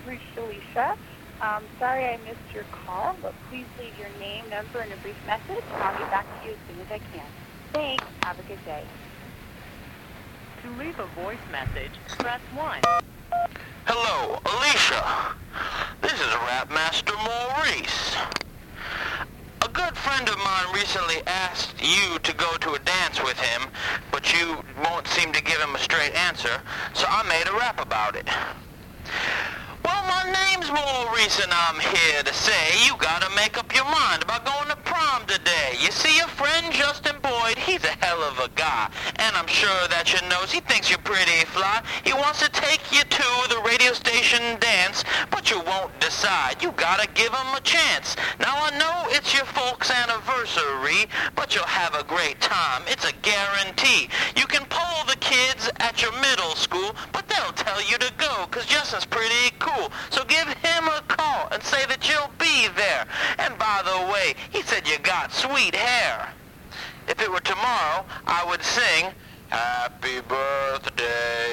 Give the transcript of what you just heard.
reached Alicia. Sorry I missed your call, but please leave your name, number, and a brief message, and I'll get back to you as soon as I can. Thanks. Have a good day. To leave a voice message, press 1. Hello, Alicia. This is Rapmaster Maurice. A good friend of mine recently asked you to go to a dance with him, but you won't seem to give him a straight answer, so I made a rap about it. Well, my name's Maurice, and I'm here to say you gotta make up your mind about going to prom today. You see, your friend Justin Boyd, he's a hell of a guy, and I'm sure that you knows he thinks you're pretty fly. He wants to take you to the radio station dance, but you won't decide. You gotta give him a chance. Now, I know it's your folks' anniversary, but you'll have a great time. It's a guarantee. You can poll the kids at your middle school, but they'll tell you to go, 'cause Justin's pretty cool. So give him a call and say that you'll be there. And by the way, he said you got sweet hair. If it were tomorrow, I would sing, Happy Birthday